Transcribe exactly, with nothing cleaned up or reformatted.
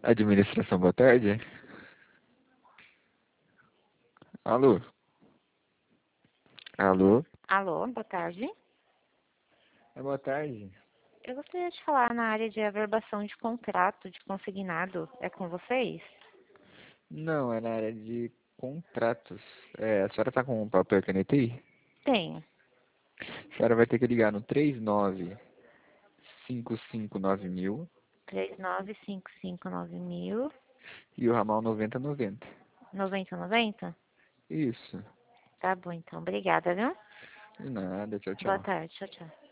Administração, boa tarde. Alô? Alô? Alô, boa tarde. É boa tarde. Eu gostaria de falar na área de averbação de contrato de consignado. É com vocês? Não, é na área de contratos. É, a senhora tá com um papel e caneta aí? Tenho. A senhora vai ter que ligar no três nove cinco cinco nove mil três nove cinco cinco nove mil, e o ramal noventa noventa. noventa noventa? Isso. Tá bom, então. Obrigada, viu? De nada, tchau, Boa tchau. tarde. Tchau, tchau.